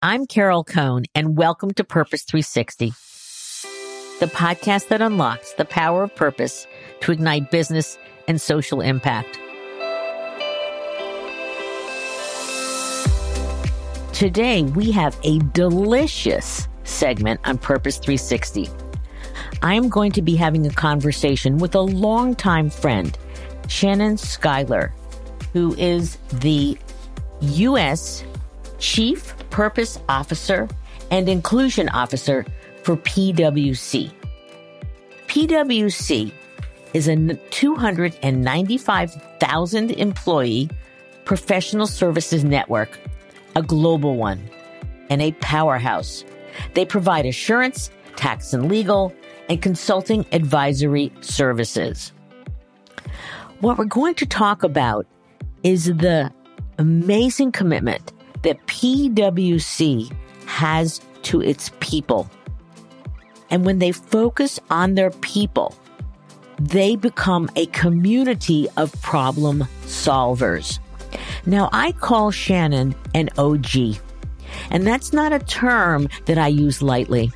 I'm Carol Cohn, and welcome to Purpose 360, the podcast that unlocks the power of purpose to ignite business and social impact. Today, we have a delicious segment on Purpose 360. I am going to be having a conversation with a longtime friend, Shannon Schuyler, who is the U.S. Chief Purpose Officer and Inclusion Officer for PwC. PwC is a 295,000 employee professional services network, a global one, and a powerhouse. They provide assurance, tax and legal, and consulting advisory services. What we're going to talk about is the amazing commitment that PwC has to its people. And when they focus on their people, they become a community of problem solvers. Now, I call Shannon an OG, and that's not a term that I use lightly.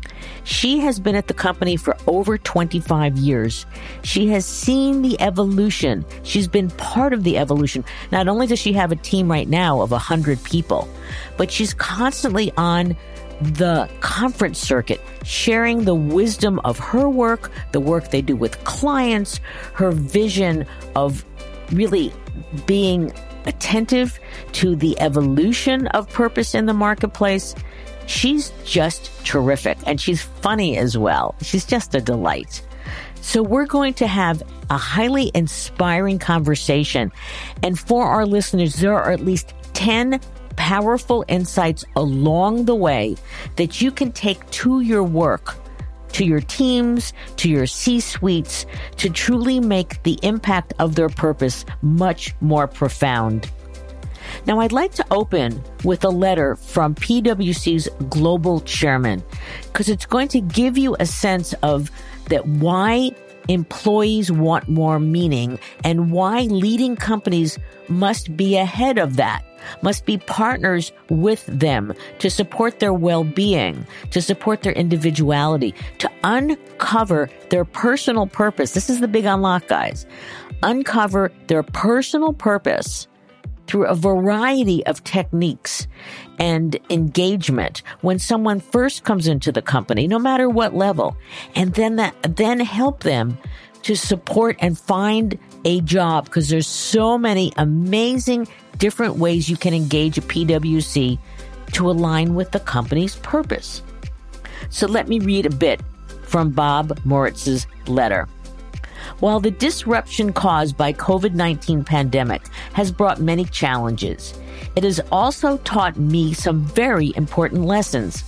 She has been at the company for over 25 years. She has seen the evolution. She's been part of the evolution. Not only does she have a team right now of 100 people, but she's constantly on the conference circuit, sharing the wisdom of her work, the work they do with clients, her vision of really being attentive to the evolution of purpose in the marketplace. She's just terrific, and she's funny as well. She's just a delight. So we're going to have a highly inspiring conversation. And for our listeners, there are at least 10 powerful insights along the way that you can take to your work, to your teams, to your C-suites, to truly make the impact of their purpose much more profound. Now, I'd like to open with a letter from PwC's global chairman, because it's going to give you a sense of that why employees want more meaning and why leading companies must be ahead of that, must be partners with them to support their well-being, to support their individuality, to uncover their personal purpose. This is the big unlock, guys. Uncover their personal purpose through a variety of techniques and engagement when someone first comes into the company, no matter what level, and then help them to support and find a job, because there's so many amazing different ways you can engage at PwC to align with the company's purpose. So let me read a bit from Bob Moritz's letter. While the disruption caused by COVID-19 pandemic has brought many challenges, it has also taught me some very important lessons,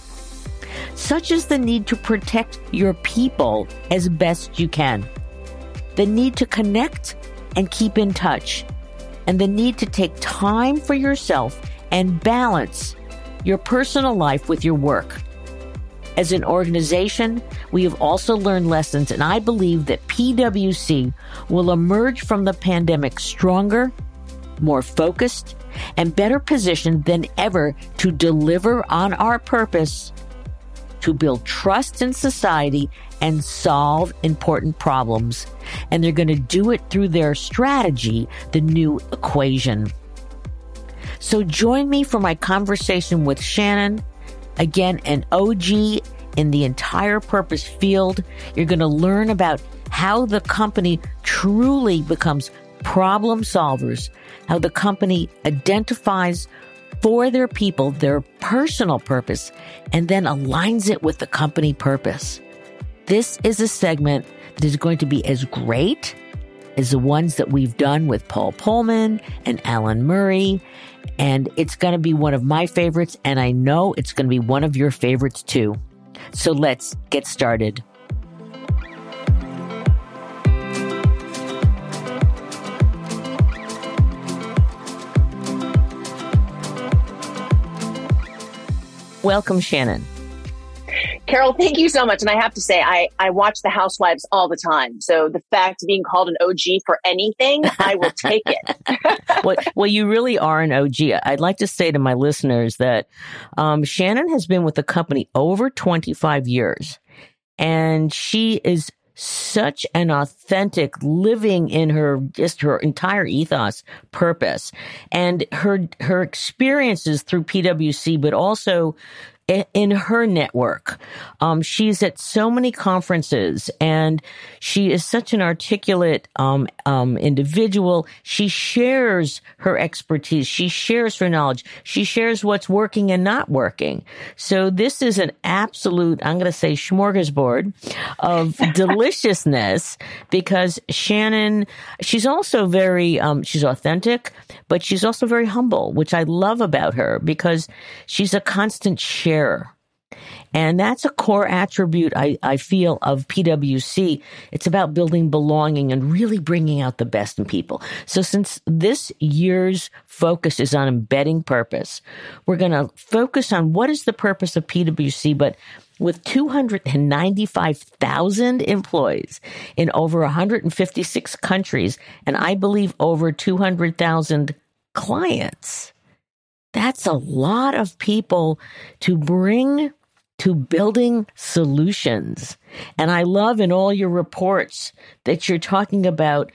such as the need to protect your people as best you can, the need to connect and keep in touch, and the need to take time for yourself and balance your personal life with your work. As an organization, we have also learned lessons, and I believe that PwC will emerge from the pandemic stronger, more focused, and better positioned than ever to deliver on our purpose, to build trust in society and solve important problems. And they're going to do it through their strategy, the new equation. So join me for my conversation with Shannon. Again, an OG in the entire purpose field. You're going to learn about how the company truly becomes problem solvers, how the company identifies for their people their personal purpose, and then aligns it with the company purpose. This is a segment that is going to be as great as the ones that we've done with Paul Pullman and Alan Murray. And it's going to be one of my favorites, and I know it's going to be one of your favorites too. So let's get started. Welcome, Shannon. Carol, thank you so much. And I have to say, I watch The Housewives all the time. So the fact of being called an OG for anything, I will take it. Well, you really are an OG. I'd like to say to my listeners that Shannon has been with the company over 25 years. And she is such an authentic, living in her entire ethos, purpose, and her experiences through PwC, but also in her network. She's at so many conferences, and she is such an articulate individual. She shares her expertise. She shares her knowledge. She shares what's working and not working. So this is an absolute, I'm going to say, smorgasbord of deliciousness, because Shannon, she's also very, she's authentic, but she's also very humble, which I love about her, because she's a constant sharer. And that's a core attribute, I feel, of PwC. It's about building belonging and really bringing out the best in people. So since this year's focus is on embedding purpose, we're going to focus on what is the purpose of PwC, but with 295,000 employees in over 156 countries, and I believe over 200,000 clients. That's a lot of people to bring to building solutions. And I love in all your reports that you're talking about,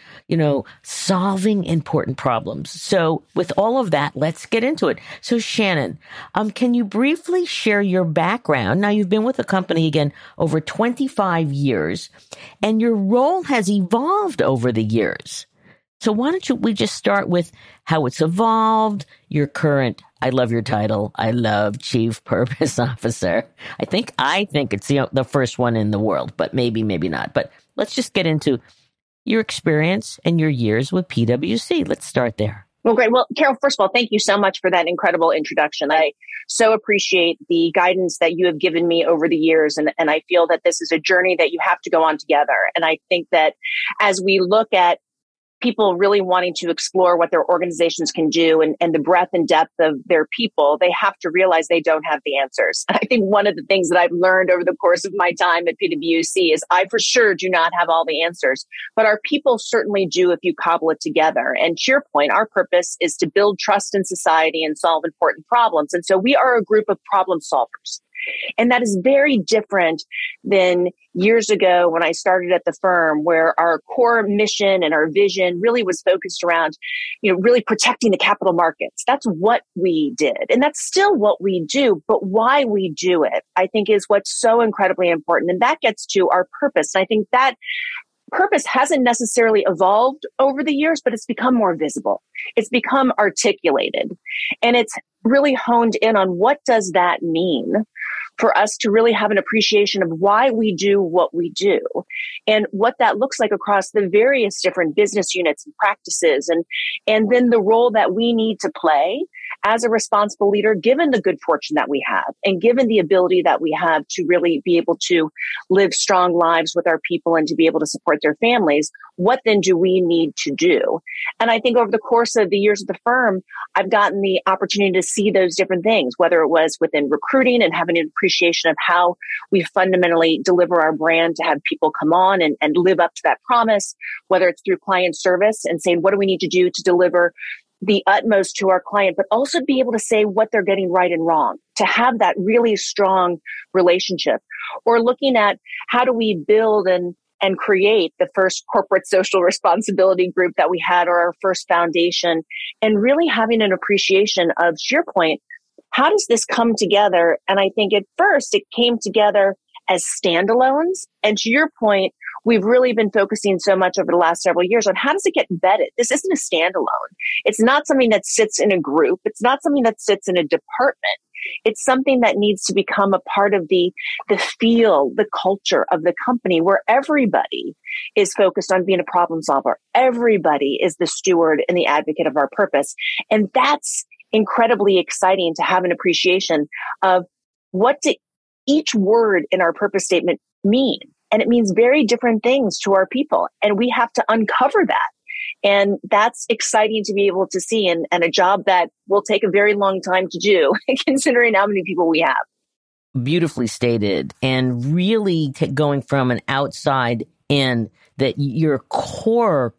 solving important problems. So with all of that, let's get into it. So Shannon, can you briefly share your background? Now, you've been with the company again over 25 years, and your role has evolved over the years. So why don't we just start with how it's evolved, your current, I love your title, I love Chief Purpose Officer. I think it's the first one in the world, but maybe not. But let's just get into your experience and your years with PwC. Let's start there. Well, great. Well, Carol, first of all, thank you so much for that incredible introduction. I so appreciate the guidance that you have given me over the years. And I feel that this is a journey that you have to go on together. And I think that as we look at people really wanting to explore what their organizations can do and the breadth and depth of their people, they have to realize they don't have the answers. I think one of the things that I've learned over the course of my time at PwC is I for sure do not have all the answers, but our people certainly do if you cobble it together. And to your point, our purpose is to build trust in society and solve important problems. And so we are a group of problem solvers. And that is very different than years ago when I started at the firm, where our core mission and our vision really was focused around, really protecting the capital markets. That's what we did. And that's still what we do. But why we do it, I think, is what's so incredibly important. And that gets to our purpose. And I think that purpose hasn't necessarily evolved over the years, but it's become more visible. It's become articulated. And it's really honed in on what does that mean for us to really have an appreciation of why we do what we do and what that looks like across the various different business units and practices, and then the role that we need to play as a responsible leader, given the good fortune that we have and given the ability that we have to really be able to live strong lives with our people and to be able to support their families. What then do we need to do? And I think over the course of the years of the firm, I've gotten the opportunity to see those different things, whether it was within recruiting and having an appreciation of how we fundamentally deliver our brand to have people come on and live up to that promise, whether it's through client service and saying, what do we need to do to deliver the utmost to our client, but also be able to say what they're getting right and wrong, to have that really strong relationship, or looking at how do we build and create the first corporate social responsibility group that we had, or our first foundation, and really having an appreciation of, to your point, how does this come together? And I think at first it came together as standalones. And to your point, we've really been focusing so much over the last several years on how does it get embedded? This isn't a standalone. It's not something that sits in a group. It's not something that sits in a department. It's something that needs to become a part of the feel, the culture of the company, where everybody is focused on being a problem solver. Everybody is the steward and the advocate of our purpose. And that's incredibly exciting to have an appreciation of what do each word in our purpose statement mean. And it means very different things to our people. And we have to uncover that. And that's exciting to be able to see, and a job that will take a very long time to do, considering how many people we have. beautifully stated, and really going from an outside in, that your core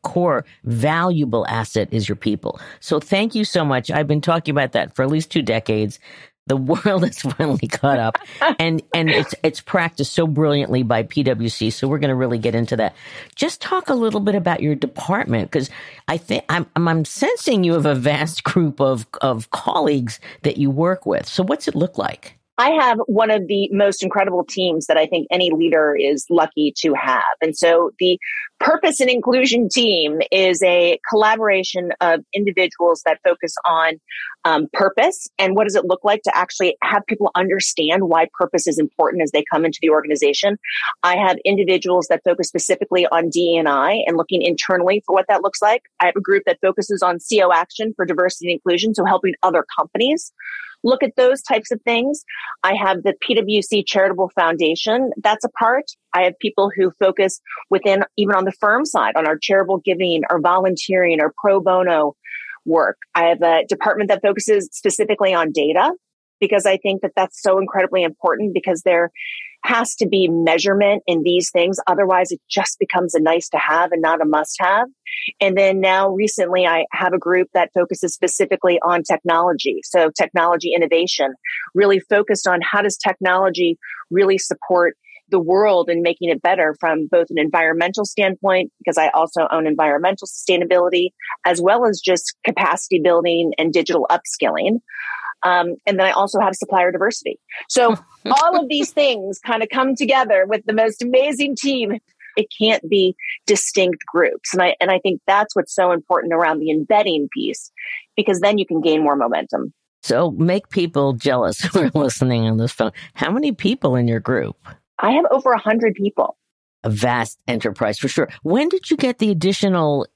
valuable asset is your people. So thank you so much. I've been talking about that for at least 2 decades. The world has finally caught up, and it's practiced so brilliantly by PwC. So we're going to really get into that. Just talk a little bit about your department, because I think I'm sensing you have a vast group of colleagues that you work with. So what's it look like? I have one of the most incredible teams that I think any leader is lucky to have. And so the Purpose and Inclusion team is a collaboration of individuals that focus on purpose and what does it look like to actually have people understand why purpose is important as they come into the organization. I have individuals that focus specifically on DE&I and looking internally for what that looks like. I have a group that focuses on CO action for diversity and inclusion, so helping other companies look at those types of things. I have the PwC Charitable Foundation. That's a part. I have people who focus within, even on the firm side, on our charitable giving, our volunteering, our pro bono work. I have a department that focuses specifically on data, because I think that that's so incredibly important, because there has to be measurement in these things. Otherwise, it just becomes a nice to have and not a must have. And then now recently, I have a group that focuses specifically on technology. So technology innovation, really focused on how does technology really support the world and making it better from both an environmental standpoint, because I also own environmental sustainability, as well as just capacity building and digital upskilling. And then I also have supplier diversity. So all of these things kind of come together with the most amazing team. It can't be distinct groups. And I think that's what's so important around the embedding piece, because then you can gain more momentum. So make people jealous who are listening on this phone. How many people in your group? I have over 100 people. A vast enterprise for sure. When did you get the additional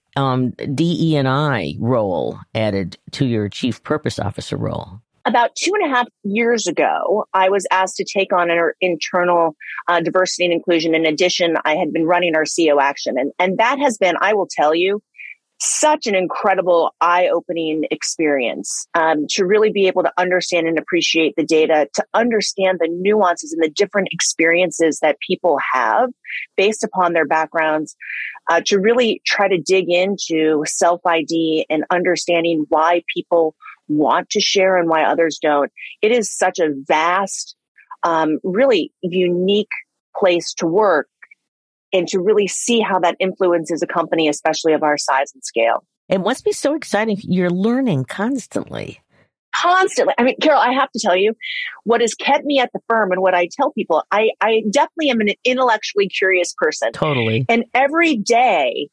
DE&I role added to your Chief Purpose Officer role? About 2.5 years ago, I was asked to take on our internal diversity and inclusion. In addition, I had been running our CO action. And that has been, I will tell you, such an incredible eye-opening experience to really be able to understand and appreciate the data, to understand the nuances and the different experiences that people have based upon their backgrounds, to really try to dig into self-ID and understanding why people want to share and why others don't. It is such a vast, really unique place to work, and to really see how that influences a company, especially of our size and scale. It must be so exciting. You're learning constantly. Constantly. I mean, Carol, I have to tell you, what has kept me at the firm and what I tell people, I definitely am an intellectually curious person. Totally. And every day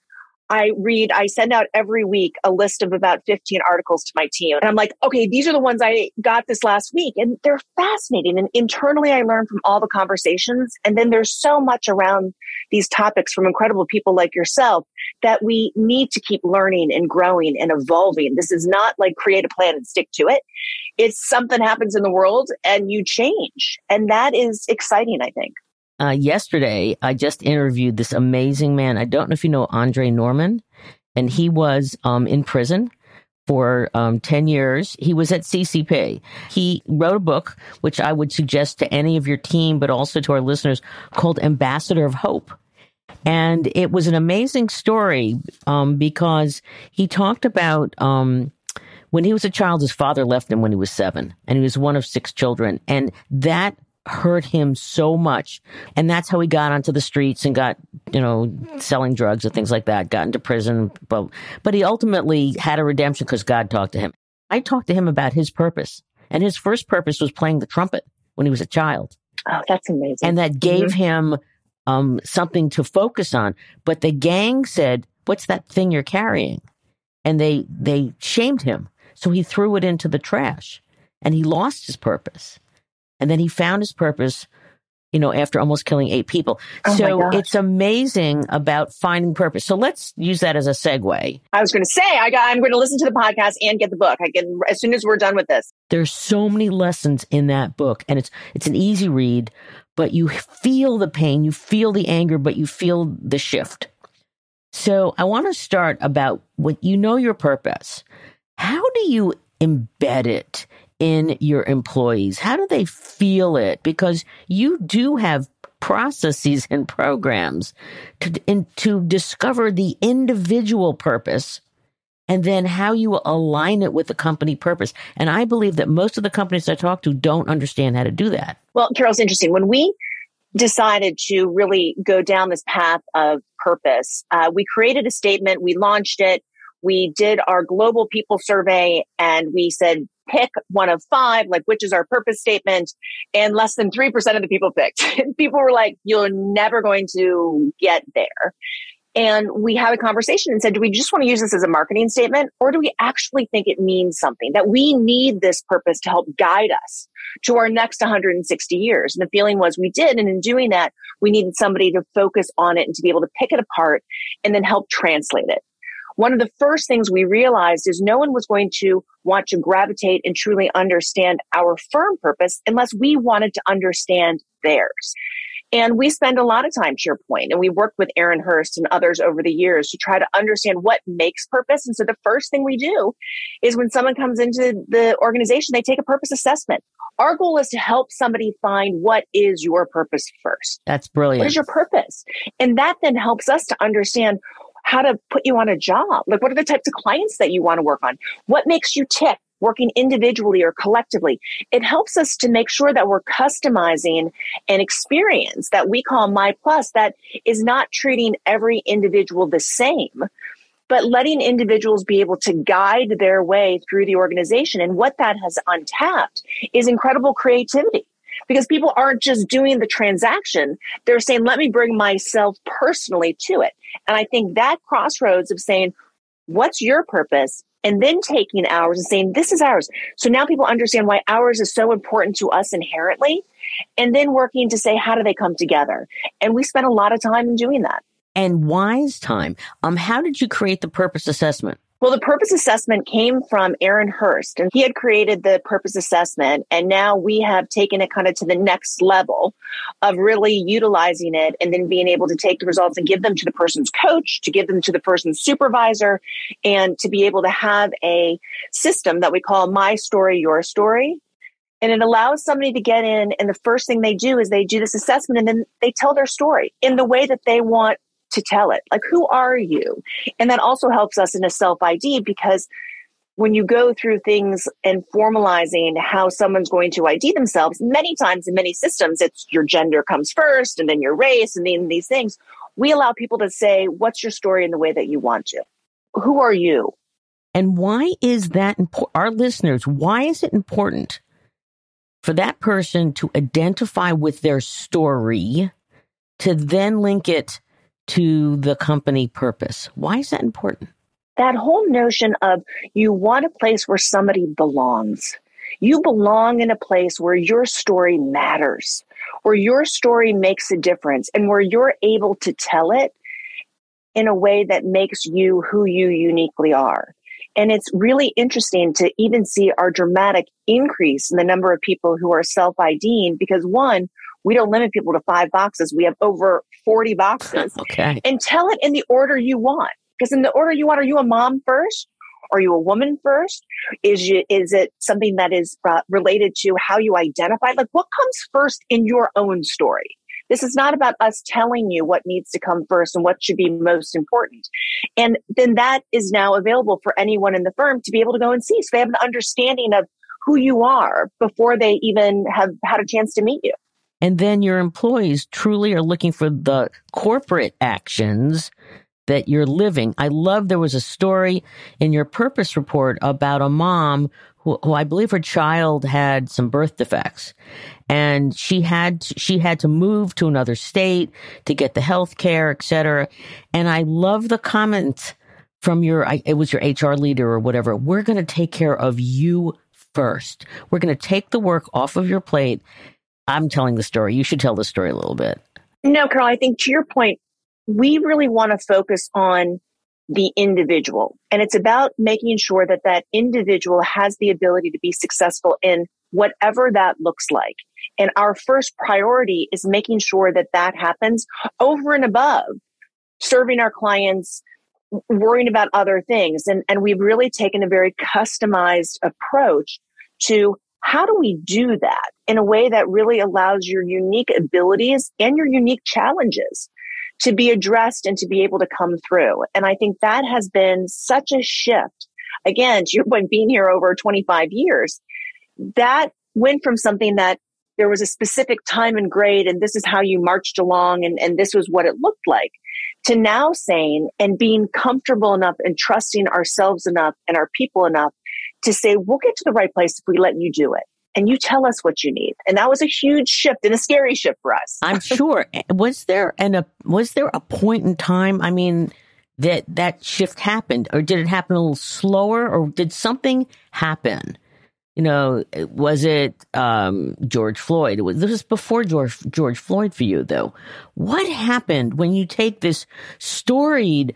I send out every week a list of about 15 articles to my team. And I'm like, okay, these are the ones I got this last week. And they're fascinating. And internally, I learn from all the conversations. And then there's so much around these topics from incredible people like yourself that we need to keep learning and growing and evolving. This is not like create a plan and stick to it. It's something happens in the world and you change. And that is exciting, I think. Yesterday, I just interviewed this amazing man. I don't know if you know Andre Norman, and he was in prison for 10 years. He was at CCP. He wrote a book, which I would suggest to any of your team, but also to our listeners, called Ambassador of Hope. And it was an amazing story because he talked about when he was a child, his father left him when he was 7, and he was one of 6 children. And that hurt him so much. And that's how he got onto the streets and got, selling drugs and things like that, got into prison. But he ultimately had a redemption because God talked to him. I talked to him about his purpose. And his first purpose was playing the trumpet when he was a child. Oh, that's amazing. And that gave him something to focus on. But the gang said, "What's that thing you're carrying?" And they shamed him. So he threw it into the trash and he lost his purpose. And then he found his purpose, after almost killing 8 people. So it's amazing about finding purpose. So let's use that as a segue. I was going to say, I'm going to listen to the podcast and get the book. As soon as we're done with this. There's so many lessons in that book, and it's an easy read, but you feel the pain, you feel the anger, but you feel the shift. So I want to start about what your purpose. How do you embed it in your employees? How do they feel it? Because you do have processes and programs to discover the individual purpose and then how you align it with the company purpose. And I believe that most of the companies I talk to don't understand how to do that. Well, Carol, it's interesting. When we decided to really go down this path of purpose, we created a statement, we launched it, we did our global people survey, and we said, pick one of 5, like, which is our purpose statement? And less than 3% of the people picked. And people were like, you're never going to get there. And we had a conversation and said, do we just want to use this as a marketing statement? Or do we actually think it means something, that we need this purpose to help guide us to our next 160 years? And the feeling was we did. And in doing that, we needed somebody to focus on it and to be able to pick it apart and then help translate it. One of the first things we realized is no one was going to want to gravitate and truly understand our firm purpose unless we wanted to understand theirs. And we spend a lot of time, to your point, and we worked with Aaron Hurst and others over the years to try to understand what makes purpose. And so the first thing we do is when someone comes into the organization, they take a purpose assessment. Our goal is to help somebody find what is your purpose first. That's brilliant. What is your purpose? And that then helps us to understand how to put you on a job. Like, what are the types of clients that you want to work on? What makes you tick, working individually or collectively? It helps us to make sure that we're customizing an experience that we call My Plus, that is not treating every individual the same, but letting individuals be able to guide their way through the organization. And what that has untapped is incredible creativity. Because people aren't just doing the transaction. They're saying, let me bring myself personally to it. And I think that crossroads of saying, what's your purpose? And then taking ours and saying, this is ours. So now people understand why ours is so important to us inherently. And then working to say, how do they come together? And we spent a lot of time in doing that. And wise time. How did you create the purpose assessment? Well, the purpose assessment came from Aaron Hurst, and he had created the purpose assessment. And now we have taken it kind of to the next level of really utilizing it and then being able to take the results and give them to the person's coach, to give them to the person's supervisor, and to be able to have a system that we call My Story, Your Story. And it allows somebody to get in, and the first thing they do is they do this assessment, and then they tell their story in the way that they want to tell it. Like, who are you? And that also helps us in a self-ID, because when you go through things and formalizing how someone's going to ID themselves, many times in many systems, it's your gender comes first and then your race and then these things. We allow people to say, what's your story in the way that you want to? Who are you? And why is that important? Our listeners, why is it important for that person to identify with their story to then link it to the company purpose? Why is that important? That whole notion of you want a place where somebody belongs. You belong in a place where your story matters, where your story makes a difference, and where you're able to tell it in a way that makes you who you uniquely are. And it's really interesting to even see our dramatic increase in the number of people who are self-IDing, because one, we don't limit people to 5 boxes. We have over 40 boxes. Okay. And tell it in the order you want. Because in the order you want, are you a mom first? Are you a woman first? Is it something that is related to how you identify? Like, what comes first in your own story? This is not about us telling you what needs to come first and what should be most important. And then that is now available for anyone in the firm to be able to go and see. So they have an understanding of who you are before they even have had a chance to meet you. And then your employees truly are looking for the corporate actions that you're living. I love there was a story in your purpose report about a mom who I believe her child had some birth defects, and she had to move to another state to get the health care, et cetera. And I love the comment from it was your HR leader or whatever. We're going to take care of you first. We're going to take the work off of your plate. I'm telling the story. You should tell the story a little bit. No, Carl, I think to your point, we really want to focus on the individual. And it's about making sure that that individual has the ability to be successful in whatever that looks like. And our first priority is making sure that that happens over and above serving our clients, worrying about other things. And we've really taken a very customized approach to how do we do that in a way that really allows your unique abilities and your unique challenges to be addressed and to be able to come through? And I think that has been such a shift. Again, to your point, being here over 25 years, that went from something that there was a specific time and grade, and this is how you marched along, and this was what it looked like, to now saying and being comfortable enough and trusting ourselves enough and our people enough to say, we'll get to the right place if we let you do it. And you tell us what you need. And that was a huge shift and a scary shift for us. I'm sure. Was there a point in time, I mean, that shift happened? Or did it happen a little slower? Or did something happen? You know, was it George Floyd? This was before George Floyd for you, though. What happened when you take this storied,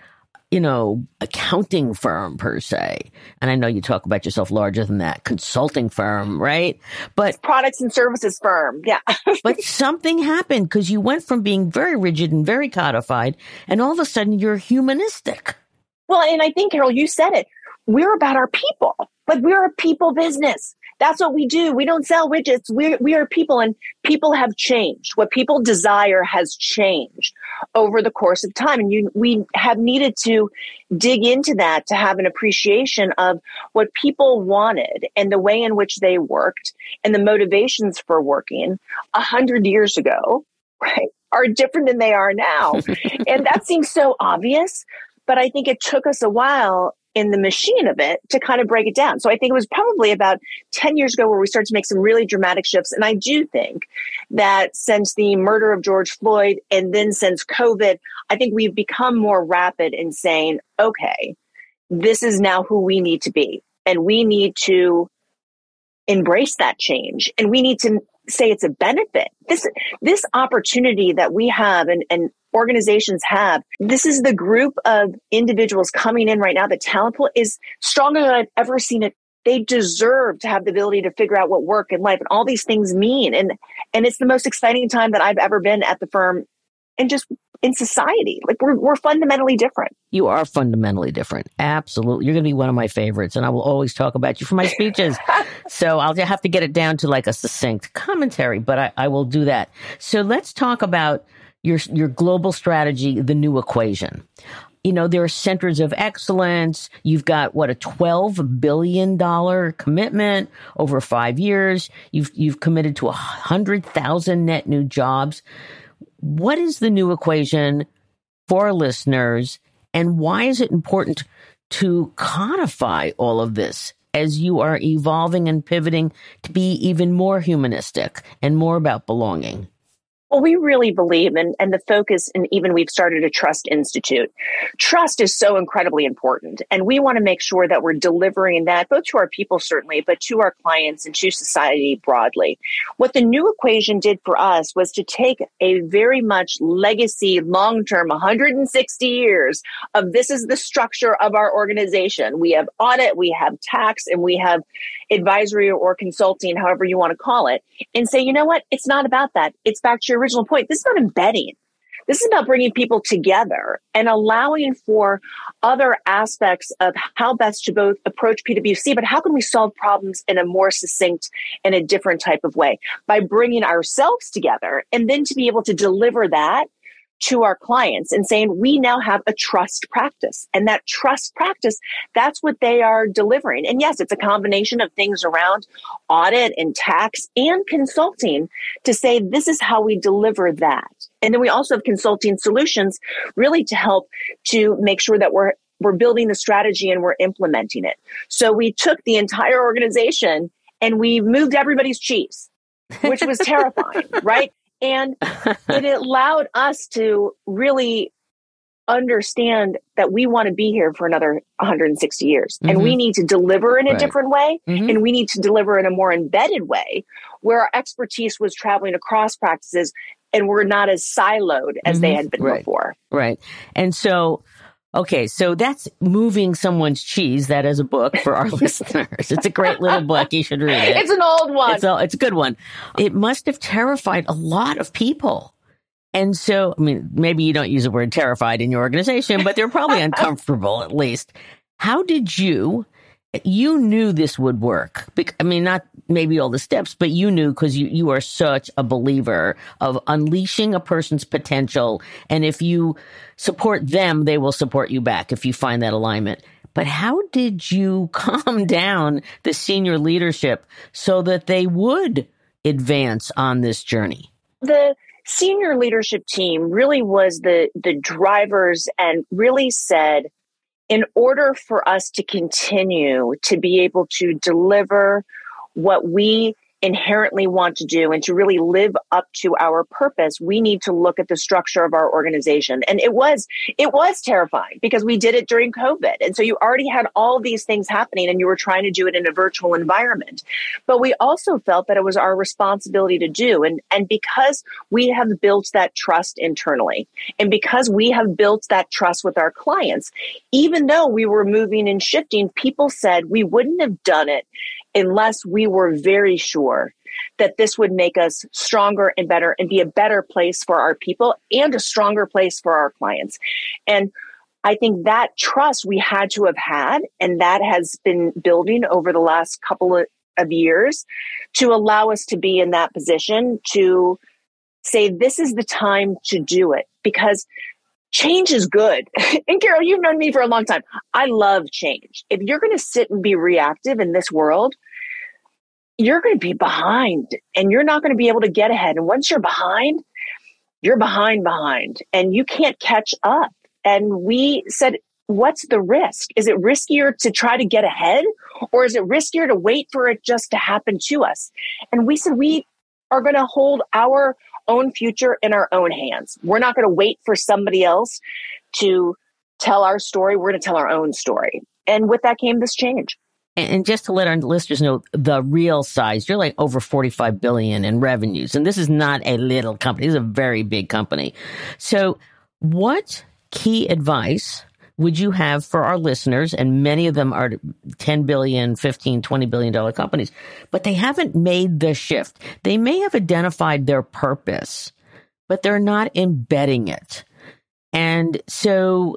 accounting firm per se? And I know you talk about yourself larger than that, consulting firm, right? But products and services firm. Yeah. But something happened because you went from being very rigid and very codified, and all of a sudden you're humanistic. Well, and I think, Carol, you said it. We're about our people. Like, we're a people business. That's what we do. We don't sell widgets. We are people, and people have changed. What people desire has changed over the course of time. And we have needed to dig into that to have an appreciation of what people wanted and the way in which they worked and the motivations for working 100 years ago, right, are different than they are now. And that seems so obvious, but I think it took us a while in the machine of it to kind of break it down. So I think it was probably about 10 years ago where we started to make some really dramatic shifts. And I do think that since the murder of George Floyd and then since COVID, I think we've become more rapid in saying, okay, this is now who we need to be. And we need to embrace that change. And we need to say it's a benefit. This opportunity that we have and organizations have, this is the group of individuals coming in right now. The talent pool is stronger than I've ever seen it. They deserve to have the ability to figure out what work and life and all these things mean. And it's the most exciting time that I've ever been at the firm and just in society. Like, we're fundamentally different. You are fundamentally different. Absolutely. You're going to be one of my favorites, and I will always talk about you for my speeches. So I'll have to get it down to like a succinct commentary, but I will do that. So let's talk about your global strategy, the new equation. There are centers of excellence. You've got a $12 billion commitment over 5 years. You've committed to 100,000 net new jobs. What is the new equation for our listeners, and why is it important to codify all of this as you are evolving and pivoting to be even more humanistic and more about belonging? Well, we really believe, and the focus, and even we've started a Trust Institute. Trust is so incredibly important. And we want to make sure that we're delivering that both to our people, certainly, but to our clients and to society broadly. What the new equation did for us was to take a very much legacy, long-term, 160 years of this is the structure of our organization. We have audit, we have tax, and we have advisory or consulting, however you want to call it, and say, you know what? It's not about that. It's back to your original point. This is not embedding. This is about bringing people together and allowing for other aspects of how best to both approach PwC, but how can we solve problems in a more succinct and a different type of way by bringing ourselves together, and then to be able to deliver that to our clients and saying, we now have a trust practice. And that trust practice, that's what they are delivering. And yes, it's a combination of things around audit and tax and consulting to say, this is how we deliver that. And then we also have consulting solutions really to help to make sure that we're building the strategy and we're implementing it. So we took the entire organization and we moved everybody's cheese, which was terrifying, right? And it allowed us to really understand that we want to be here for another 160 years. Mm-hmm. And we need to deliver in a different way. Mm-hmm. And we need to deliver in a more embedded way where our expertise was traveling across practices and we're not as siloed as they had been before. Right. And so, okay, so that's Moving Someone's Cheese. That is a book for our listeners. It's a great little book. You should read it. It's an old one. It's a good one. It must have terrified a lot of people. And so, I mean, maybe you don't use the word terrified in your organization, but they're probably uncomfortable at least. How did you You knew this would work. I mean, not maybe all the steps, but you knew because you are such a believer of unleashing a person's potential. And if you support them, they will support you back if you find that alignment. But how did you calm down the senior leadership so that they would advance on this journey? The senior leadership team really was the drivers and really said, in order for us to continue to be able to deliver what we inherently want to do and to really live up to our purpose, we need to look at the structure of our organization. And it was terrifying because we did it during COVID. And so you already had all these things happening and you were trying to do it in a virtual environment. But we also felt that it was our responsibility to do. And because we have built that trust internally, and because we have built that trust with our clients, even though we were moving and shifting, people said we wouldn't have done it unless we were very sure that this would make us stronger and better and be a better place for our people and a stronger place for our clients. And I think that trust we had to have had, and that has been building over the last couple of years to allow us to be in that position to say, this is the time to do it, because change is good. And Carol, you've known me for a long time. I love change. If you're going to sit and be reactive in this world, you're going to be behind and you're not going to be able to get ahead. And once you're behind, and you can't catch up. And we said, what's the risk? Is it riskier to try to get ahead, or is it riskier to wait for it just to happen to us? And we said, we are going to hold our own future in our own hands. We're not going to wait for somebody else to tell our story. We're going to tell our own story. And with that came this change. And just to let our listeners know the real size, you're like over $45 billion in revenues. And this is not a little company. This is a very big company. So what key advice would you have for our listeners? And many of them are $10 billion, $15, $20 billion companies, but they haven't made the shift. They may have identified their purpose, but they're not embedding it. And so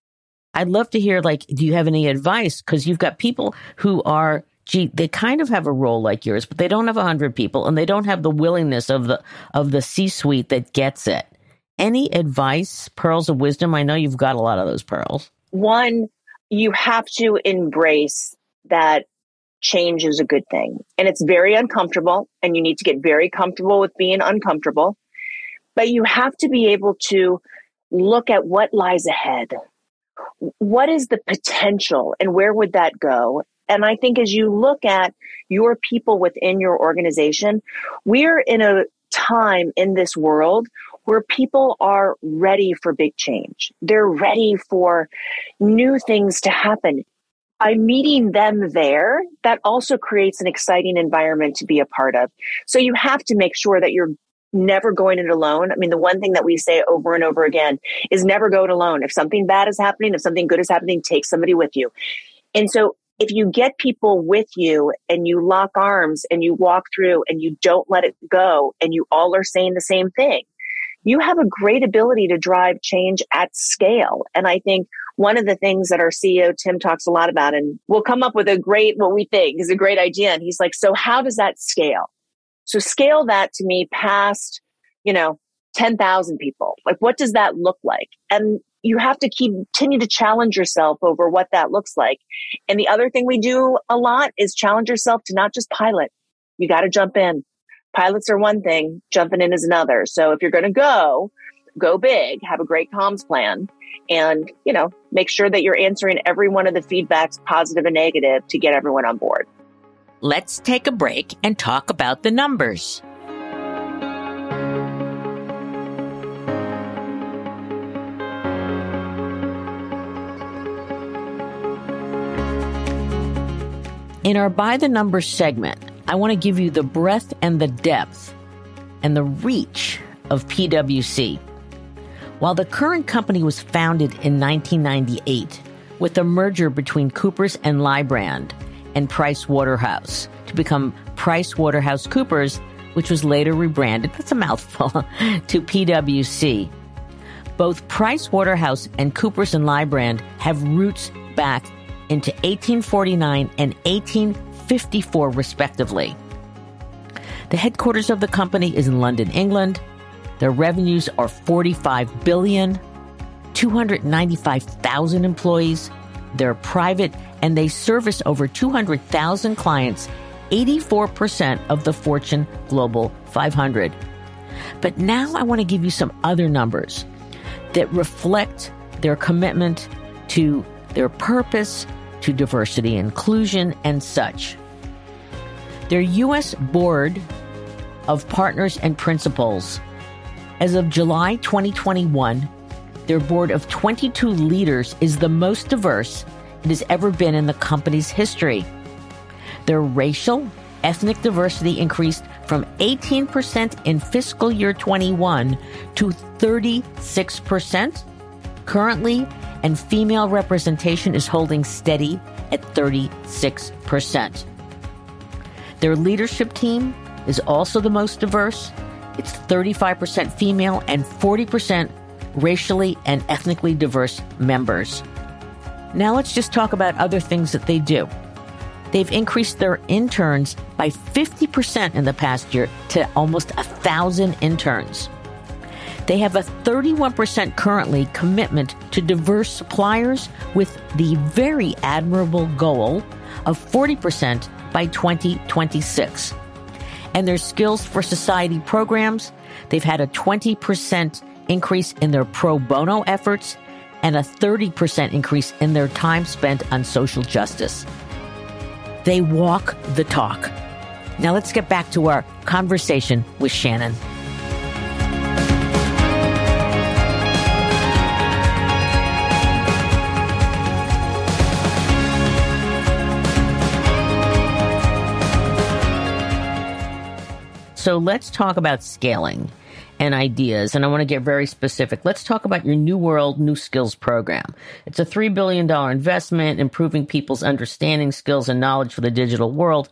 I'd love to hear, do you have any advice? Because you've got people who are, they kind of have a role like yours, but they don't have 100 people and they don't have the willingness of the C-suite that gets it. Any advice, pearls of wisdom? I know you've got a lot of those pearls. One, you have to embrace that change is a good thing. And it's very uncomfortable, and you need to get very comfortable with being uncomfortable. But you have to be able to look at what lies ahead. What is the potential and where would that go? And I think as you look at your people within your organization, we're in a time in this world where people are ready for big change. They're ready for new things to happen. By meeting them there, that also creates an exciting environment to be a part of. So you have to make sure that you're never going it alone. I mean, the one thing that we say over and over again is never go it alone. If something bad is happening, if something good is happening, take somebody with you. And so if you get people with you and you lock arms and you walk through and you don't let it go and you all are saying the same thing, you have a great ability to drive change at scale. And I think one of the things that our CEO, Tim, talks a lot about, and we'll come up with what we think is a great idea. And he's like, so how does that scale? So scale that to me past, 10,000 people. Like, what does that look like? And you have to continue to challenge yourself over what that looks like. And the other thing we do a lot is challenge yourself to not just pilot. You got to jump in. Pilots are one thing, jumping in is another. So if you're going to go big, have a great comms plan, and, make sure that you're answering every one of the feedbacks, positive and negative, to get everyone on board. Let's take a break and talk about the numbers. In our By the Numbers segment, I want to give you the breadth and the depth and the reach of PwC. While the current company was founded in 1998 with a merger between Coopers and Lybrand and Price Waterhouse to become PricewaterhouseCoopers, which was later rebranded, that's a mouthful, to PwC. Both Price Waterhouse and Coopers and Lybrand have roots back into 1849 and 1854, respectively. The headquarters of the company is in London, England. Their revenues are $45 billion, 295,000 employees. They're private, and they service over 200,000 clients, 84% of the Fortune Global 500. But now I want to give you some other numbers that reflect their commitment to their purpose, to diversity, inclusion, and such. Their U.S. Board of Partners and Principals, as of July 2021, their board of 22 leaders is the most diverse it has ever been in the company's history. Their racial, ethnic diversity increased from 18% in fiscal year 21 to 36% currently, and female representation is holding steady at 36%. Their leadership team is also the most diverse. It's 35% female and 40% racially and ethnically diverse members. Now let's just talk about other things that they do. They've increased their interns by 50% in the past year to almost 1,000 interns. They have a 31% currently commitment to diverse suppliers with the very admirable goal of 40% by 2026. And their Skills for Society programs, they've had a 20% increase in their pro bono efforts and a 30% increase in their time spent on social justice. They walk the talk. Now let's get back to our conversation with Shannon. So let's talk about scaling and ideas, and I want to get very specific. Let's talk about your New World, New Skills program. It's a $3 billion investment, improving people's understanding, skills, and knowledge for the digital world.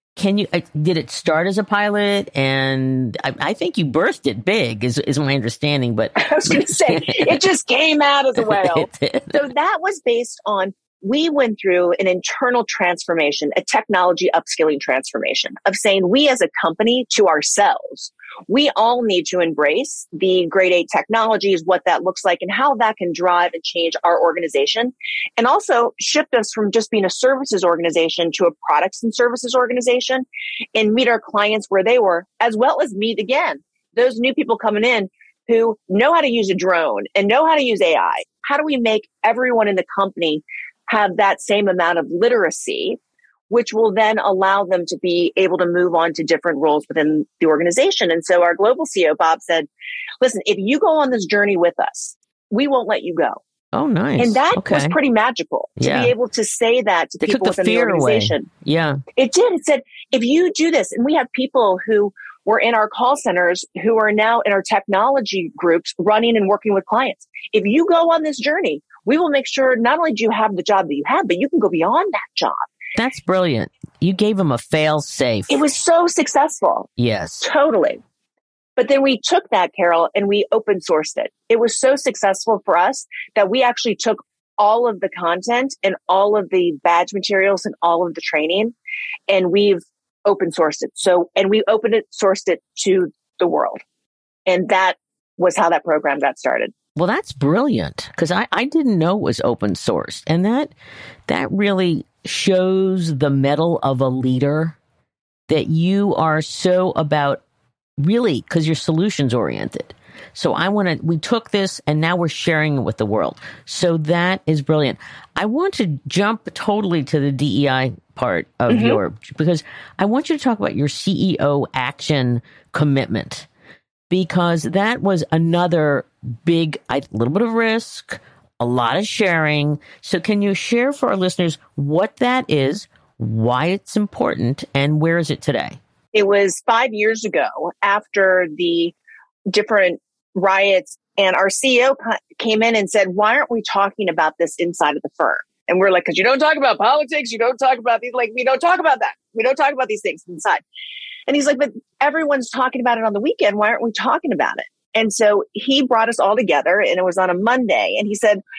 Did it start as a pilot? And I think you birthed it big, is my understanding. But I was going to say, it just came out as a whale. So that was based on, we went through an internal transformation, a technology upskilling transformation of saying we as a company to ourselves, we all need to embrace the grade 8 technologies, what that looks like and how that can drive and change our organization, and also shift us from just being a services organization to a products and services organization and meet our clients where they were, as well as meet again those new people coming in who know how to use a drone and know how to use AI. How do we make everyone in the company have that same amount of literacy, which will then allow them to be able to move on to different roles within the organization? And so our global CEO, Bob, said, listen, if you go on this journey with us, we won't let you go. Oh, nice. And that was pretty magical to be able to say that to people within the organization. Away. Yeah. It did. It said, if you do this, and we have people who were in our call centers who are now in our technology groups running and working with clients. If you go on this journey, we will make sure not only do you have the job that you have, but you can go beyond that job. That's brilliant. You gave them a fail safe. It was so successful. Yes. Totally. But then we took that, Carol, and we open sourced it. It was so successful for us that we actually took all of the content and all of the badge materials and all of the training, and we've open sourced it. And we sourced it to the world. And that was how that program got started. Well, that's brilliant, because I didn't know it was open sourced. And that really shows the mettle of a leader, that you are so about, really, because you're solutions oriented. So we took this and now we're sharing it with the world. So that is brilliant. I want to jump totally to the DEI part of because I want you to talk about your CEO action commitment, because that was another big, a little bit of risk, a lot of sharing. So can you share for our listeners what that is, why it's important, and where is it today? It was 5 years ago after the different riots, and our CEO came in and said, why aren't we talking about this inside of the firm? And we're like, because you don't talk about politics, you don't talk about these, like, we don't talk about that. We don't talk about these things inside. And he's like, but everyone's talking about it on the weekend. Why aren't we talking about it? And so he brought us all together, and it was on a Monday. And he said,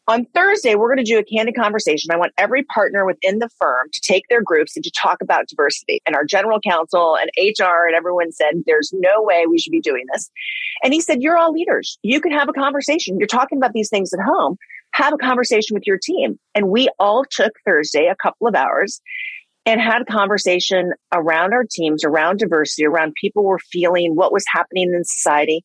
On Thursday, we're going to do a candid conversation. I want every partner within the firm to take their groups and to talk about diversity. And our general counsel and HR and everyone said, there's no way we should be doing this. And he said, you're all leaders. You can have a conversation. You're talking about these things at home. Have a conversation with your team. And we all took Thursday, a couple of hours, and had a conversation around our teams, around diversity, around people were feeling what was happening in society.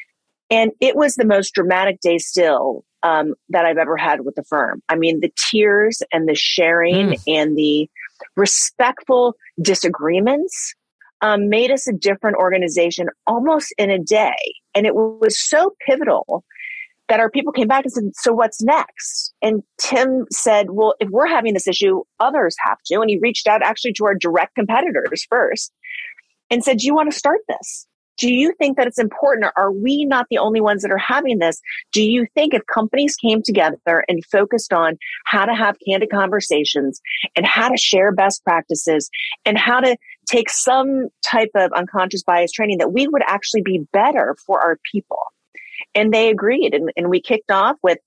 And it was the most dramatic day still that I've ever had with the firm. I mean, the tears and the sharing and the respectful disagreements made us a different organization almost in a day. And it was so pivotal that our people came back and said, so what's next? And Tim said, well, if we're having this issue, others have to. And he reached out actually to our direct competitors first and said, do you want to start this? Do you think that it's important? Are we not the only ones that are having this? Do you think if companies came together and focused on how to have candid conversations and how to share best practices and how to take some type of unconscious bias training, that we would actually be better for our people? And they agreed. And we kicked off with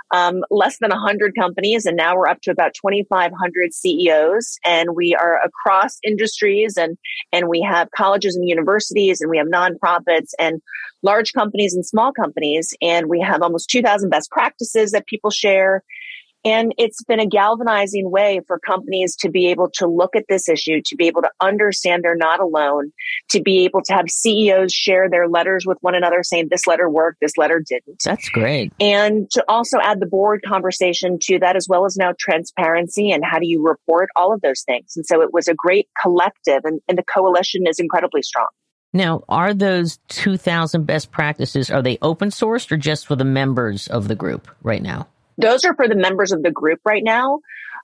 less than 100 companies. And now we're up to about 2,500 CEOs. And we are across industries. And we have colleges and universities. And we have nonprofits and large companies and small companies. And we have almost 2,000 best practices that people share. And it's been a galvanizing way for companies to be able to look at this issue, to be able to understand they're not alone, to be able to have CEOs share their letters with one another saying this letter worked, this letter didn't. That's great. And to also add the board conversation to that, as well as now transparency and how do you report, all of those things. And so it was a great collective, and the coalition is incredibly strong. Now, are those 2,000 best practices, are they open sourced or just for the members of the group right now? Those are for the members of the group right now,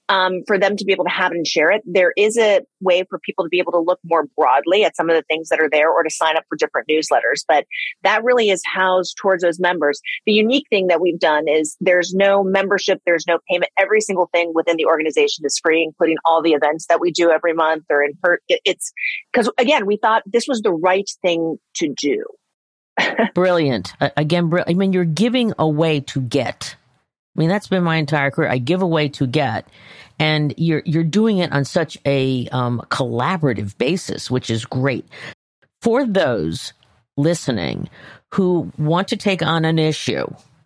for them to be able to have it and share it. There is a way for people to be able to look more broadly at some of the things that are there or to sign up for different newsletters. But that really is housed towards those members. The unique thing that we've done is there's no membership, there's no payment. Every single thing within the organization is free, including all the events that we do every month or in it's because, again, we thought this was the right thing to do. Brilliant. Again, I mean, you're giving away to get. I mean, that's been my entire career. I give away to get, and you're doing it on such a collaborative basis, which is great. For those listening who want to take on an issue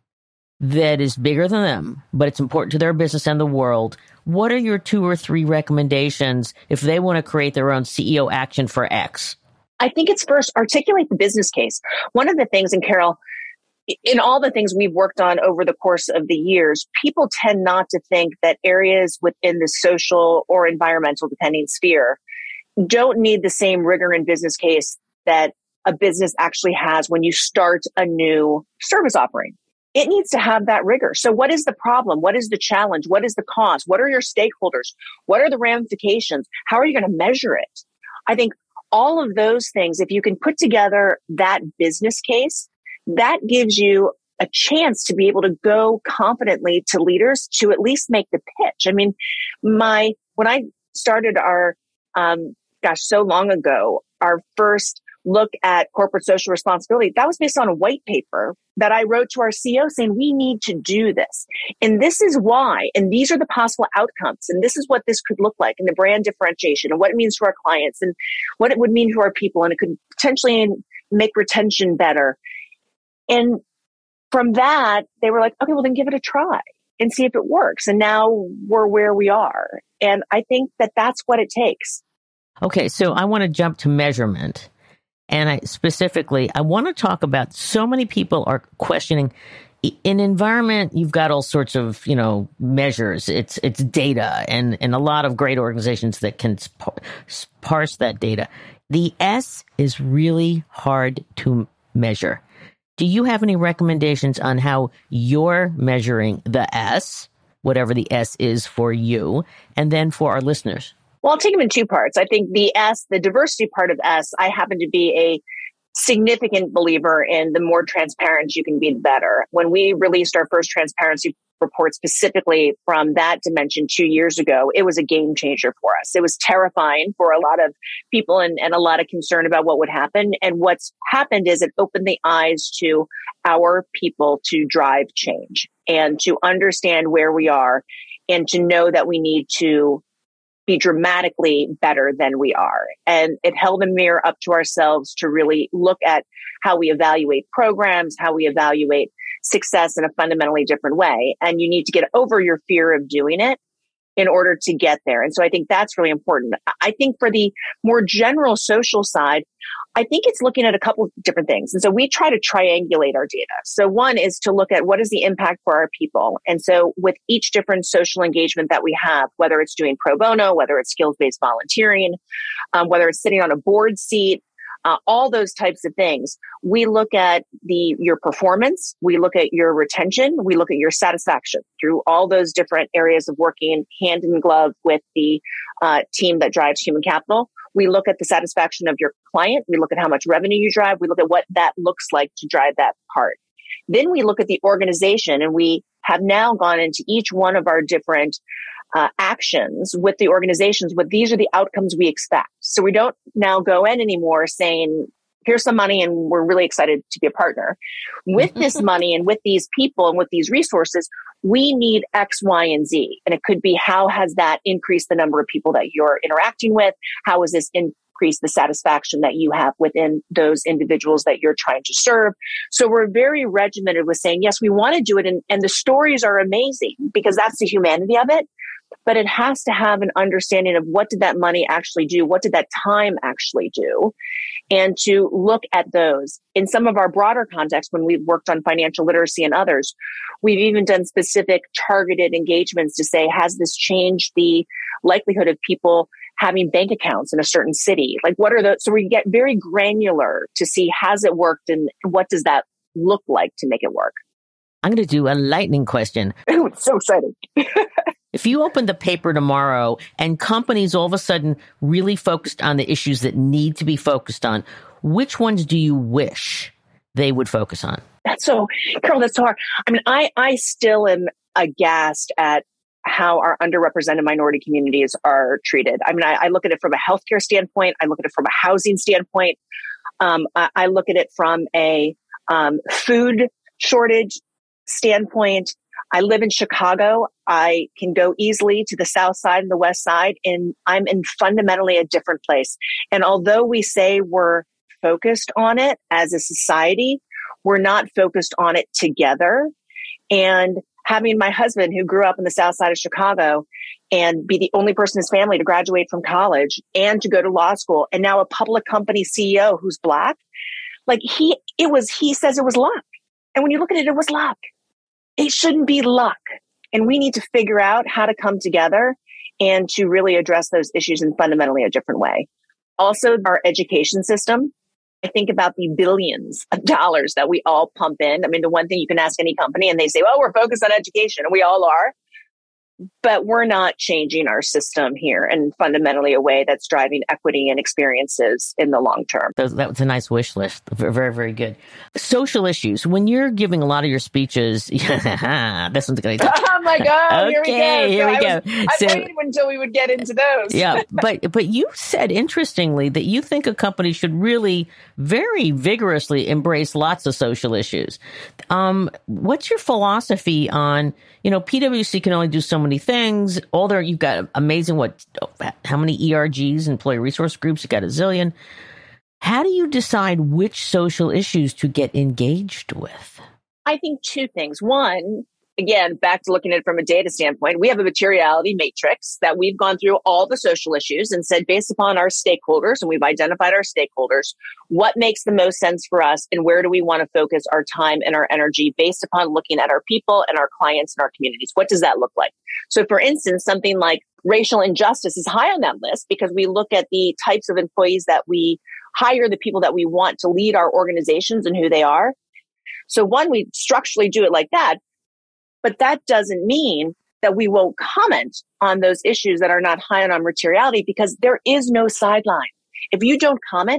that is bigger than them, but it's important to their business and the world, what are your 2 or 3 recommendations if they want to create their own CEO action for X? I think it's first articulate the business case. One of the things, and Carol, in all the things we've worked on over the course of the years, people tend not to think that areas within the social or environmental, depending sphere, don't need the same rigor and business case that a business actually has when you start a new service offering. It needs to have that rigor. So what is the problem? What is the challenge? What is the cost? What are your stakeholders? What are the ramifications? How are you going to measure it? I think all of those things, if you can put together that business case, that gives you a chance to be able to go confidently to leaders to at least make the pitch. I mean, when I started our, so long ago, our first look at corporate social responsibility, that was based on a white paper that I wrote to our CEO saying, we need to do this. And this is why, and these are the possible outcomes. And this is what this could look like, and the brand differentiation and what it means to our clients and what it would mean to our people. And it could potentially make retention better. And from that, they were like, okay, well, then give it a try and see if it works. And now we're where we are. And I think that that's what it takes. Okay, so I want to jump to measurement. And I want to talk about, so many people are questioning, in environment, you've got all sorts of, measures. It's data and a lot of great organizations that can parse that data. The S is really hard to measure. Do you have any recommendations on how you're measuring the S, whatever the S is for you, and then for our listeners? Well, I'll take them in 2 parts. I think the S, the diversity part of S, I happen to be significant believer in the more transparent you can be, the better. When we released our first transparency report specifically from that dimension 2 years ago, it was a game changer for us. It was terrifying for a lot of people and a lot of concern about what would happen. And what's happened is it opened the eyes to our people to drive change and to understand where we are and to know that we need to be dramatically better than we are. And it held a mirror up to ourselves to really look at how we evaluate programs, how we evaluate success in a fundamentally different way. And you need to get over your fear of doing it in order to get there. And so I think that's really important. I think for the more general social side, I think it's looking at a couple of different things. And so we try to triangulate our data. So one is to look at what is the impact for our people. And so with each different social engagement that we have, whether it's doing pro bono, whether it's skills-based volunteering, whether it's sitting on a board seat, all those types of things, we look at your performance, we look at your retention, we look at your satisfaction through all those different areas of working hand in glove with the team that drives human capital. We look at the satisfaction of your client. We look at how much revenue you drive. We look at what that looks like to drive that part. Then we look at the organization, and we have now gone into each one of our different actions with the organizations, but these are the outcomes we expect. So we don't now go in anymore saying, here's some money and we're really excited to be a partner. With this money and with these people and with these resources, we need X, Y, and Z. And it could be, how has that increased the number of people that you're interacting with? How has this increased the satisfaction that you have within those individuals that you're trying to serve? So we're very regimented with saying, yes, we want to do it. And the stories are amazing because that's the humanity of it. But it has to have an understanding of what did that money actually do? What did that time actually do? And to look at those. In some of our broader contexts, when we've worked on financial literacy and others, we've even done specific targeted engagements to say, has this changed the likelihood of people having bank accounts in a certain city? Like, what are those? So we get very granular to see, has it worked and what does that look like to make it work? I'm going to do a lightning question. Oh, it's so exciting. If you open the paper tomorrow and companies all of a sudden really focused on the issues that need to be focused on, which ones do you wish they would focus on? Carol, that's so hard. I mean, I still am aghast at how our underrepresented minority communities are treated. I mean, I look at it from a healthcare standpoint. I look at it from a housing standpoint. I look at it from a food shortage standpoint. I live in Chicago. I can go easily to the South Side and the West Side, and I'm in fundamentally a different place. And although we say we're focused on it as a society, we're not focused on it together. And having my husband, who grew up in the South Side of Chicago, and be the only person in his family to graduate from college and to go to law school, and now a public company CEO who's Black, like he says it was luck. And when you look at it, it was luck. It shouldn't be luck. And we need to figure out how to come together and to really address those issues in fundamentally a different way. Also, our education system. I think about the billions of dollars that we all pump in. I mean, the one thing you can ask any company and they say, well, we're focused on education, and we all are. But we're not changing our system here in fundamentally a way that's driving equity and experiences in the long term. That was a nice wish list. Very, very good. Social issues. When you're giving a lot of your speeches, this one's going to Oh my God, okay, here we go. I waited until we would get into those. Yeah, but you said, interestingly, that you think a company should really very vigorously embrace lots of social issues. What's your philosophy on, PwC can only do so many things. You've got amazing, how many ERGs, employee resource groups? You've got a zillion. How do you decide which social issues to get engaged with? I think two things. One, again, back to looking at it from a data standpoint, we have a materiality matrix that we've gone through all the social issues and said, based upon our stakeholders, and we've identified our stakeholders, what makes the most sense for us and where do we want to focus our time and our energy based upon looking at our people and our clients and our communities? What does that look like? So for instance, something like racial injustice is high on that list because we look at the types of employees that we hire, the people that we want to lead our organizations and who they are. So one, we structurally do it like that. But that doesn't mean that we won't comment on those issues that are not high on our materiality, because there is no sideline. If you don't comment,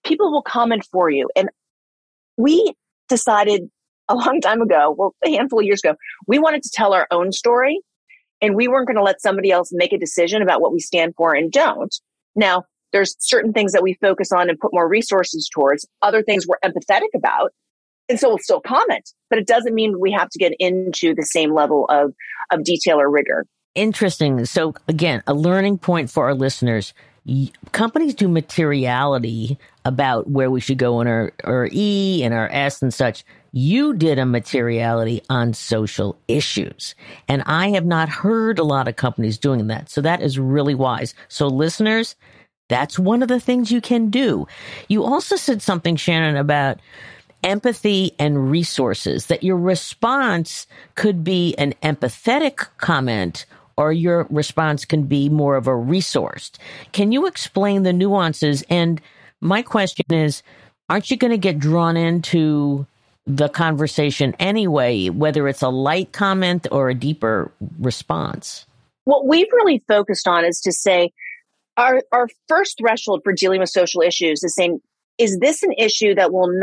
people will comment for you. And we decided a long time ago, well, a handful of years ago, we wanted to tell our own story, and we weren't going to let somebody else make a decision about what we stand for and don't. Now, there's certain things that we focus on and put more resources towards, other things we're empathetic about. And so we'll still comment, but it doesn't mean we have to get into the same level of detail or rigor. Interesting. So again, a learning point for our listeners. Companies do materiality about where we should go in our E and our S and such. You did a materiality on social issues. And I have not heard a lot of companies doing that. So that is really wise. So listeners, that's one of the things you can do. You also said something, Shannon, about empathy and resources, that your response could be an empathetic comment or your response can be more of a resource. Can you explain the nuances? And my question is, aren't you going to get drawn into the conversation anyway, whether it's a light comment or a deeper response? What we've really focused on is to say our first threshold for dealing with social issues is saying, is this an issue that will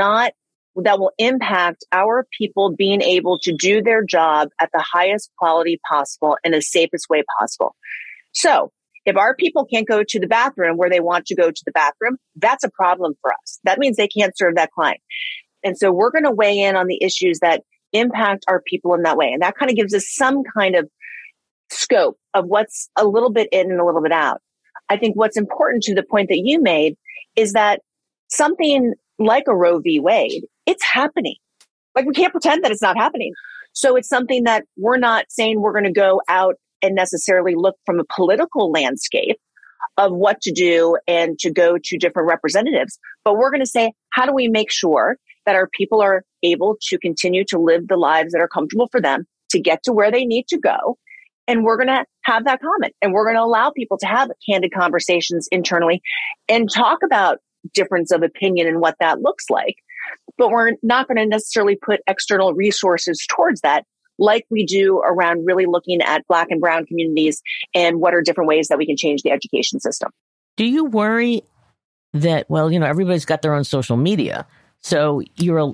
impact our people being able to do their job at the highest quality possible and the safest way possible? So if our people can't go to the bathroom where they want to go to the bathroom, that's a problem for us. That means they can't serve that client. And so we're going to weigh in on the issues that impact our people in that way. And that kind of gives us some kind of scope of what's a little bit in and a little bit out. I think what's important to the point that you made is that something like a Roe v. Wade, it's happening. Like, we can't pretend that it's not happening. So it's something that we're not saying we're going to go out and necessarily look from a political landscape of what to do and to go to different representatives. But we're going to say, how do we make sure that our people are able to continue to live the lives that are comfortable for them to get to where they need to go? And we're going to have that comment, and we're going to allow people to have candid conversations internally and talk about difference of opinion and what that looks like. But we're not going to necessarily put external resources towards that like we do around really looking at Black and Brown communities and what are different ways that we can change the education system. Do you worry that, everybody's got their own social media, so you're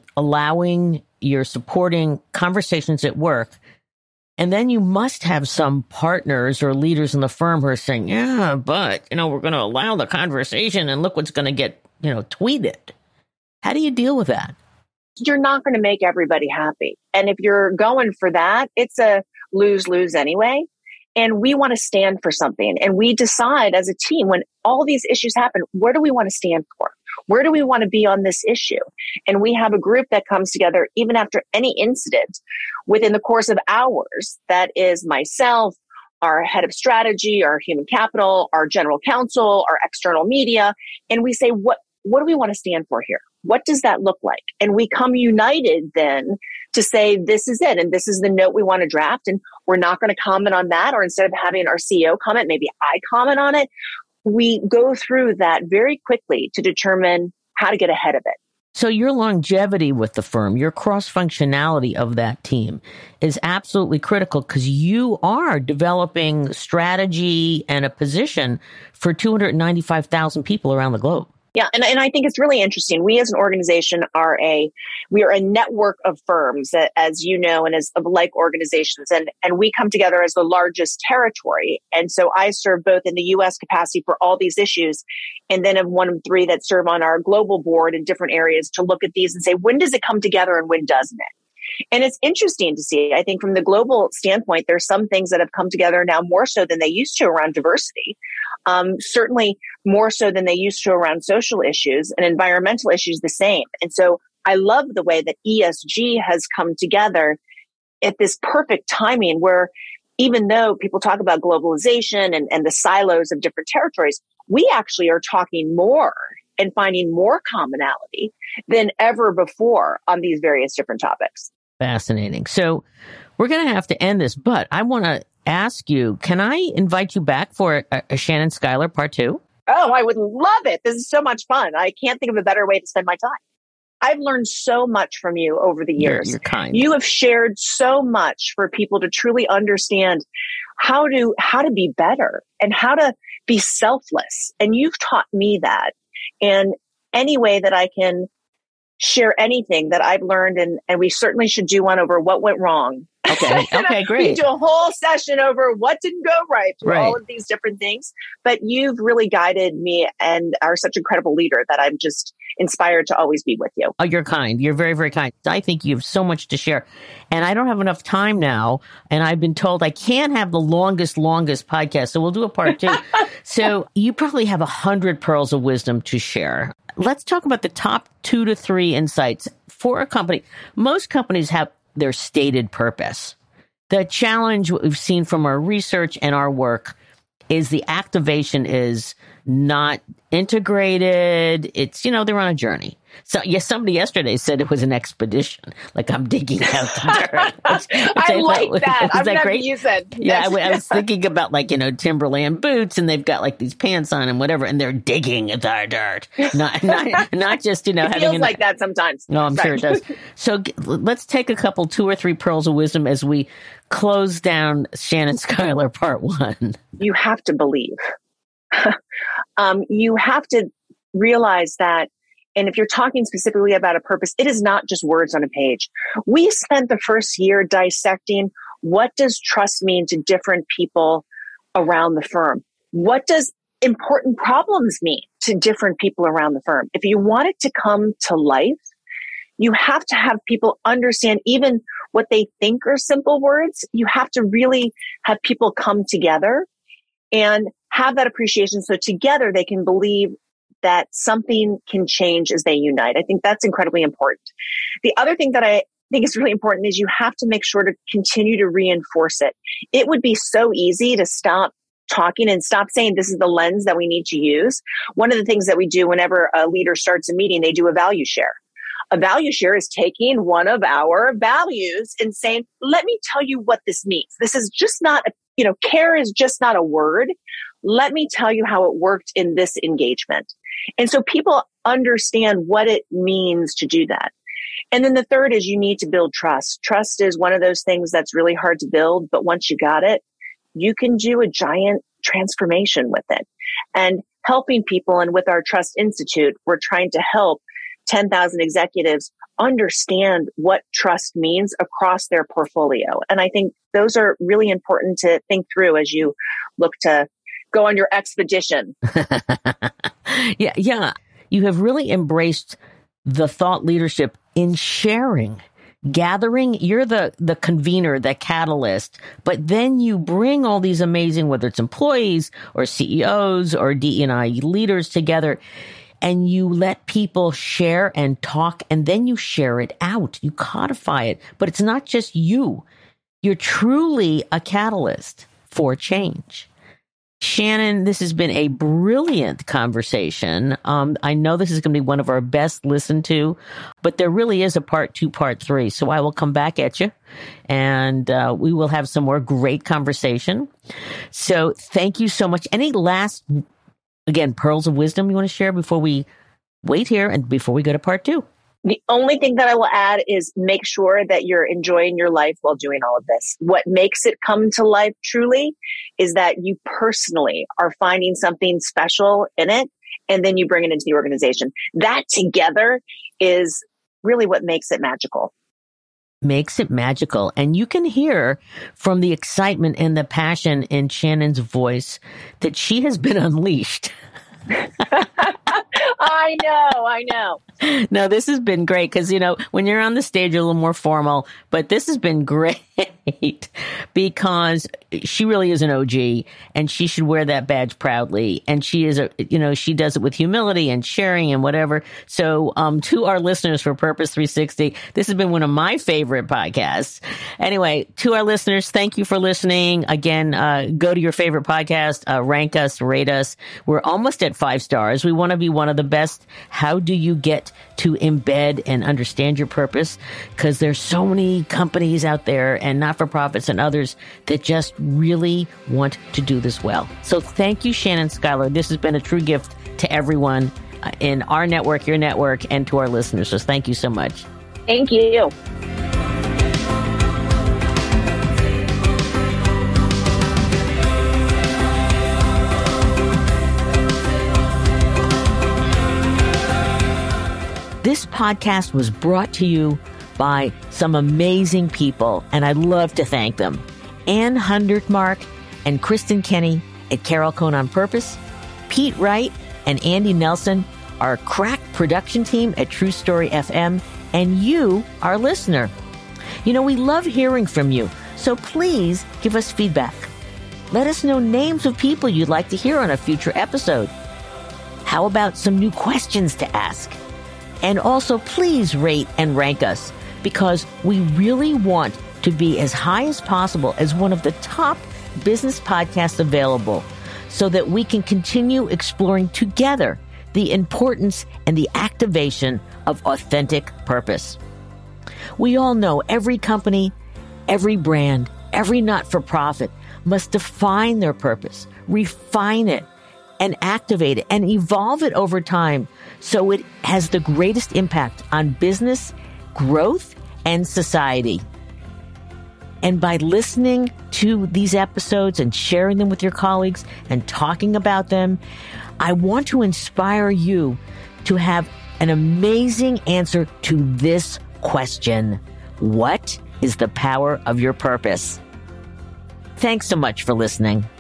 supporting conversations at work, and then you must have some partners or leaders in the firm who are saying, yeah, but, we're going to allow the conversation and look what's going to get, tweeted. How do you deal with that? You're not going to make everybody happy. And if you're going for that, it's a lose-lose anyway. And we want to stand for something. And we decide as a team, when all these issues happen, where do we want to stand for? Where do we want to be on this issue? And we have a group that comes together even after any incident within the course of hours. That is myself, our head of strategy, our human capital, our general counsel, our external media. And we say, what do we want to stand for here? What does that look like? And we come united then to say, this is it. And this is the note we want to draft. And we're not going to comment on that. Or instead of having our CEO comment, maybe I comment on it. We go through that very quickly to determine how to get ahead of it. So your longevity with the firm, your cross-functionality of that team is absolutely critical, because you are developing strategy and a position for 295,000 people around the globe. Yeah. And I think it's really interesting. We as an organization we are a network of firms, as you know, and as of like organizations. And we come together as the largest territory. And so I serve both in the U.S. capacity for all these issues, and then of one of three that serve on our global board in different areas to look at these and say, when does it come together and when doesn't it? And it's interesting to see, I think from the global standpoint, there's some things that have come together now more so than they used to around diversity. Certainly more so than they used to around social issues, and environmental issues the same. And so I love the way that ESG has come together at this perfect timing, where even though people talk about globalization and the silos of different territories, we actually are talking more and finding more commonality than ever before on these various different topics. Fascinating. So we're going to have to end this, but I want to ask you, can I invite you back for a Shannon Schuyler part 2? Oh, I would love it. This is so much fun. I can't think of a better way to spend my time. I've learned so much from you over the years. You're kind. You have shared so much for people to truly understand how to be better and how to be selfless. And you've taught me that. And any way that I can share anything that I've learned, and we certainly should do one over what went wrong. Okay. Okay, great. We do a whole session over what didn't go right through all of these different things. But you've really guided me and are such an incredible leader that I'm just inspired to always be with you. Oh, you're kind. You're very, very kind. I think you have so much to share. And I don't have enough time now. And I've been told I can't have the longest podcast. So we'll do a part 2. So you probably have 100 pearls of wisdom to share. Let's talk about the top 2 to 3 insights for a company. Most companies have their stated purpose. The challenge we've seen from our research and our work is the activation is not integrated. It's, they're on a journey. So, somebody yesterday said it was an expedition, like I'm digging out the dirt. I like that. Is that great? You said. Yeah, I was thinking about Timberland boots, and they've got these pants on and whatever, and they're digging the dirt. Not just, it having feels like that sometimes. No, I'm sure it does. So let's take a couple, 2 or 3 pearls of wisdom as we close down Shannon Schuyler part 1. You have to believe. You have to realize that, and if you're talking specifically about a purpose, it is not just words on a page. We spent the first year dissecting what does trust mean to different people around the firm? What does important problems mean to different people around the firm? If you want it to come to life, you have to have people understand even what they think are simple words. You have to really have people come together and have that appreciation so together they can believe that something can change as they unite. I think that's incredibly important. The other thing that I think is really important is you have to make sure to continue to reinforce it. It would be so easy to stop talking and stop saying this is the lens that we need to use. One of the things that we do whenever a leader starts a meeting, they do a value share. A value share is taking one of our values and saying, let me tell you what this means. This is just not, care is just not a word. Let me tell you how it worked in this engagement. And so people understand what it means to do that. And then the third is you need to build trust. Trust is one of those things that's really hard to build, but once you got it, you can do a giant transformation with it. And helping people, and with our Trust Institute, we're trying to help 10,000 executives understand what trust means across their portfolio. And I think those are really important to think through as you look to go on your expedition. Yeah. You have really embraced the thought leadership in sharing, gathering. You're the convener, the catalyst, but then you bring all these amazing, whether it's employees or CEOs or DE&I leaders together, and you let people share and talk, and then you share it out. You codify it, but it's not just you. You're truly a catalyst for change. Shannon, this has been a brilliant conversation. I know this is going to be one of our best listened to, but there really is a part 2, part 3. So I will come back at you, and we will have some more great conversation. So thank you so much. Any last, again, pearls of wisdom you want to share before we wait here and before we go to part 2? The only thing that I will add is make sure that you're enjoying your life while doing all of this. What makes it come to life truly is that you personally are finding something special in it, and then you bring it into the organization. That together is really what makes it magical. Makes it magical. And you can hear from the excitement and the passion in Shannon's voice that she has been unleashed. I know. No, this has been great because, when you're on the stage, you're a little more formal, but this has been great because she really is an OG, and she should wear that badge proudly. And she is she does it with humility and sharing and whatever. So, to our listeners for Purpose 360, this has been one of my favorite podcasts. Anyway, to our listeners, thank you for listening. Again, go to your favorite podcast, rank us, rate us. We're almost at 5 stars. We want to be one of the best. How do you get to embed and understand your purpose? Because there's so many companies out there and not-for-profits and others that just really want to do this well. So thank you, Shannon Schuyler. This has been a true gift to everyone in our network, your network, and to our listeners. So thank you so much. Thank you. This podcast was brought to you by some amazing people, and I'd love to thank them. Ann Hundertmark and Kristen Kenny at Carol Cohn on Purpose, Pete Wright and Andy Nelson, our crack production team at True Story FM, and you, our listener. You know, we love hearing from you, so please give us feedback. Let us know names of people you'd like to hear on a future episode. How about some new questions to ask? And also, please rate and rank us, because we really want to be as high as possible as one of the top business podcasts available, so that we can continue exploring together the importance and the activation of authentic purpose. We all know every company, every brand, every not-for-profit must define their purpose, refine it, and activate it and evolve it over time so it has the greatest impact on business, growth, and society. And by listening to these episodes and sharing them with your colleagues and talking about them, I want to inspire you to have an amazing answer to this question: what is the power of your purpose? Thanks so much for listening.